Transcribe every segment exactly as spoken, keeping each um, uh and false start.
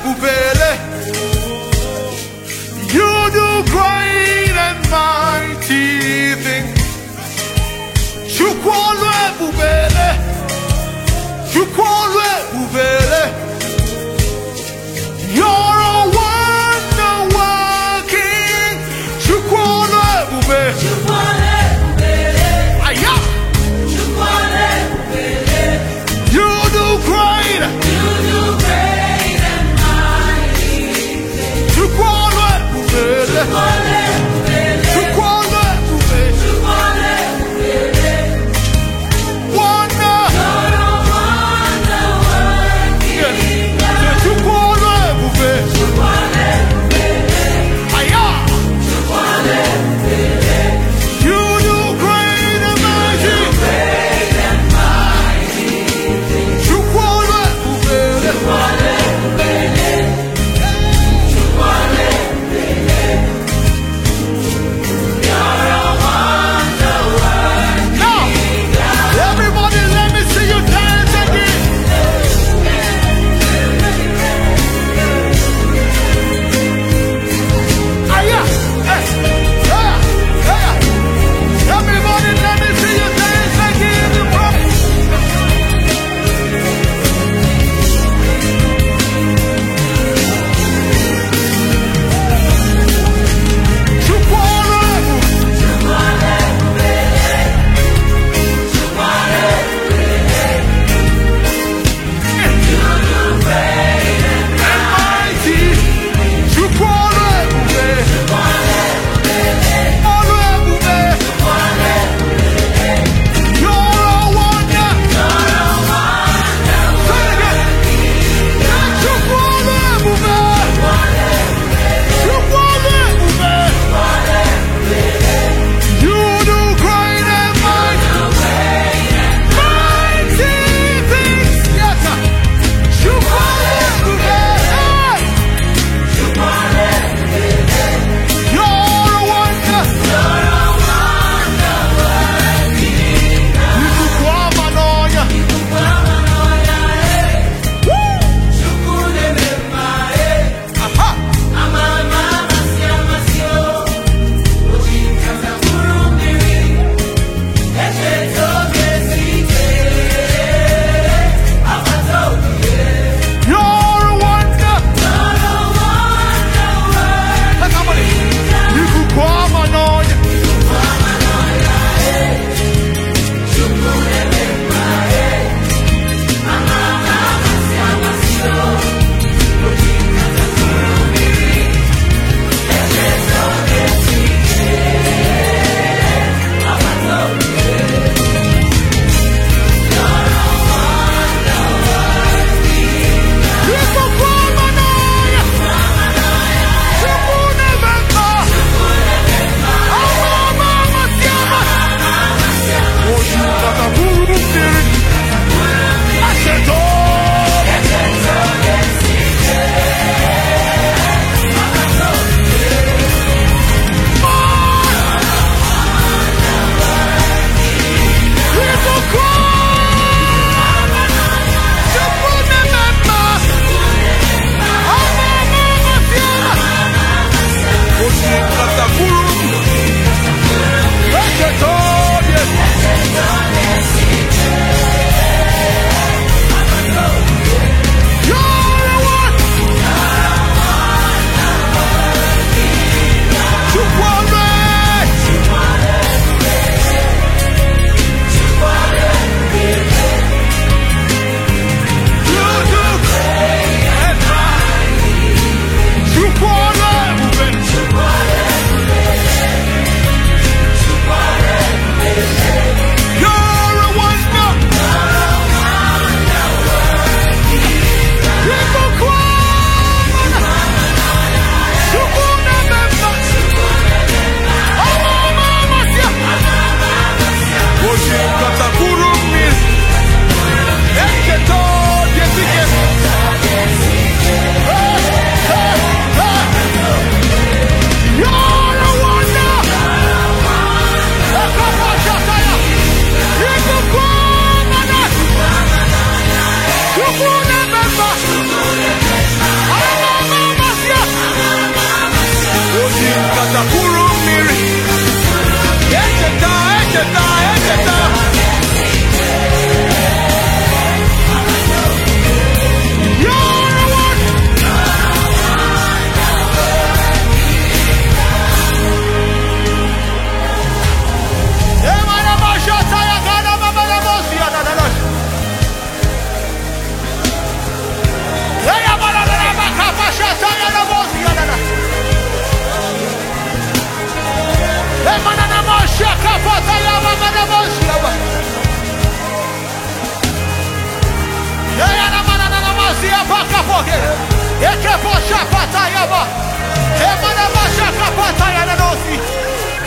Bubele. You do great and mighty things. Chukwolwe Bubele. Chukwolwe Bubele. You're a wonder working. Chukwolwe Bubele. Chukwolwe Bubele. Aya. Chukwolwe Bubele. You do great. You do great and mighty things. Chukwolwe Bubele. Chukwolwe Bubele. Chukwolwe Bubele. Chukwolwe Bubele. Wonder. You're a wonder working.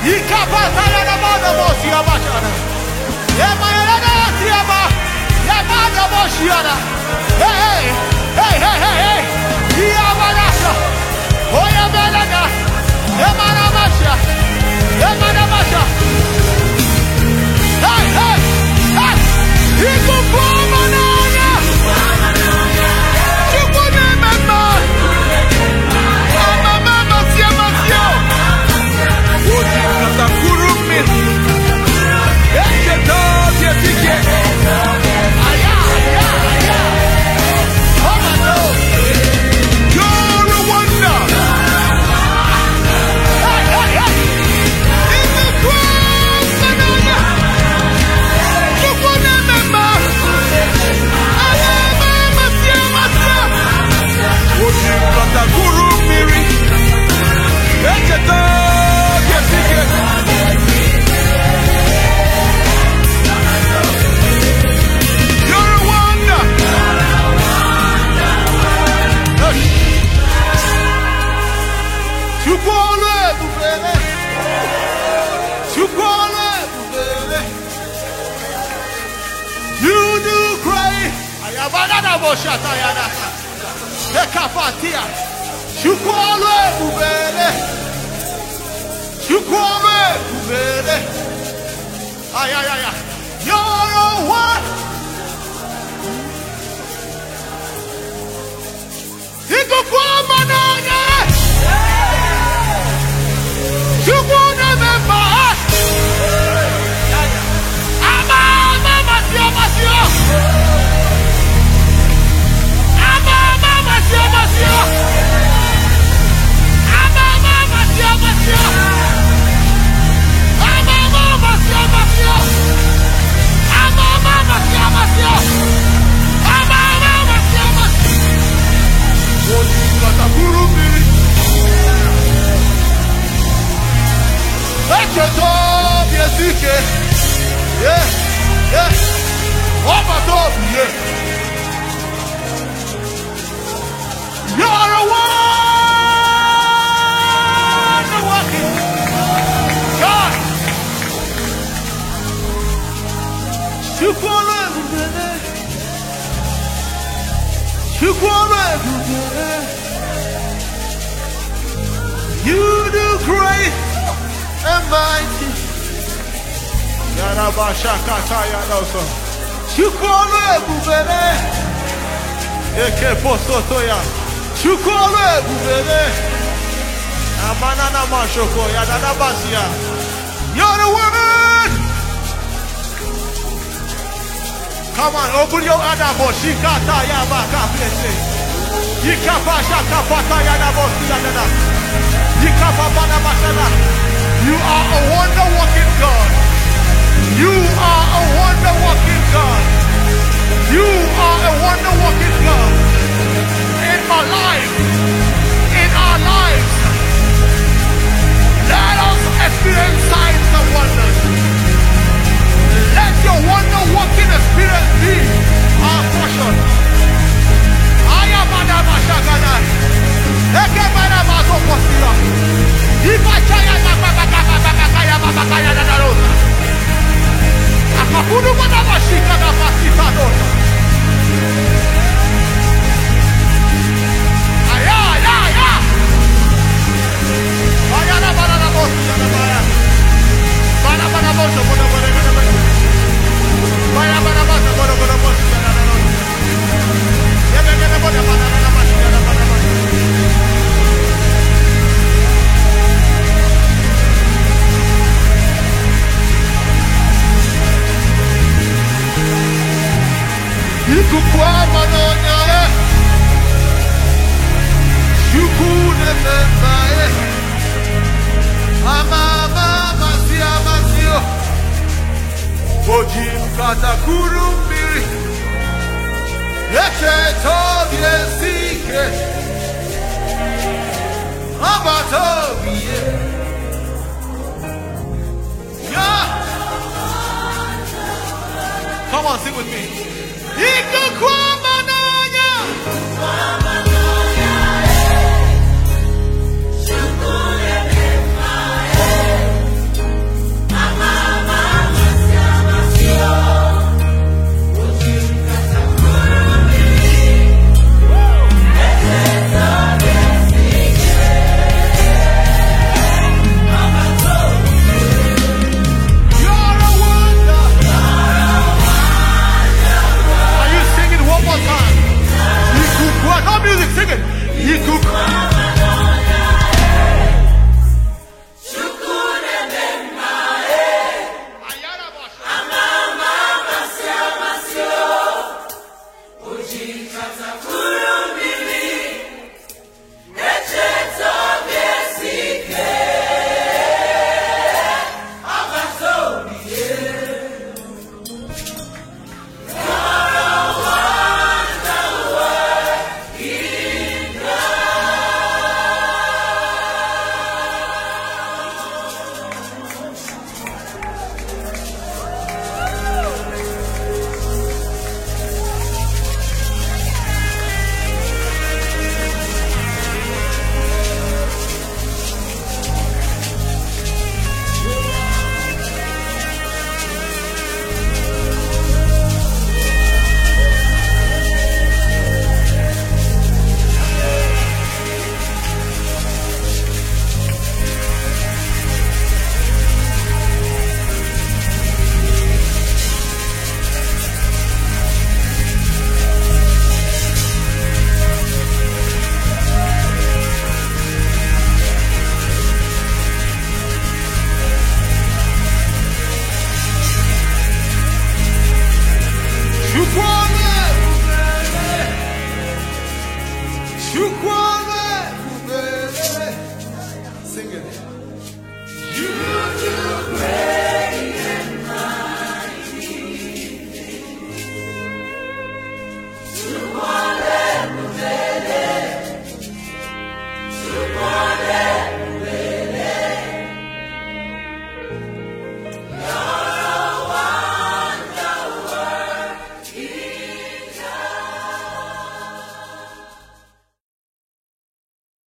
Ikapata yana mada bosi abashana. Yema yana tiaba. Yema da boshiana. Hey, hey, hey, hey, hey. Iabanasa. Oya belana. Yema na basha. Yema na basha. Hey, hey, hey. Iku kumananya. Chukune mema. Mama mama sia masio. Uji kata kurumi. Eche dobi etike. Aya, aya, aya. Mama no. You're a wonder. Hey, hey, hey. In the cross, banana. Chukune mema. Aya mama sia masio. Uji kata kurumi. Eche dobi etike. You're a wonder. Hey. Chukwole bubele. Chukwole bubele. You do great. Ayabana boshata yana. Ekapatia. Chukwole bubele. Chukwole bubele. Ay ay ay ay. You're a one. Ikukwama nanya. Chukuna memba. Ama ama masio masio. Ama ama masio masio. Ama ama masio masio. Ama ama masio masio. Ama ama masio masio. Ama ama masio masio. Oji kata kurumi. Eche tobi etike. Yeah, yeah. Oba tobi, yeah. You're a wonder working God. Chukwole bubele. Chukwole bubele. You do great and mighty. Yarabashakata yanoso. Chukwole bubele. Eke posotoya. Chukwole bubele. Amanana mashoko yadadabasia. You're the woman. Come on, open your adabo. Shikata yabaka plese. Yikapasha kapata yadabosi yadada. Yikapapana masana. You are a wonder working God. You are a wonder working God. You are a wonder working God. In my life, in our lives, let us experience signs and wonders. Let your wonder working experience be our portion. Ayabada mashagana. Ekebada mazokosia. Ibachaya babakaya babakaya dadarosa. Akapunu bada mashika na masitadosa. Aya, aya, aya. Ayana bada na bosi yana bada. Bada bada bosi boda boda boda boda. Bada bada bosi boda boda bosi yana dadarosa. Yebe yebe boda bada na bosi yana bada bosi. Ikukwama nonyale. Shukune membae. Ama mama sia masio. Oji mkata kurumbiri. Eche tobi esike. Aba tobi ye. Yeah. Come on, sing with me.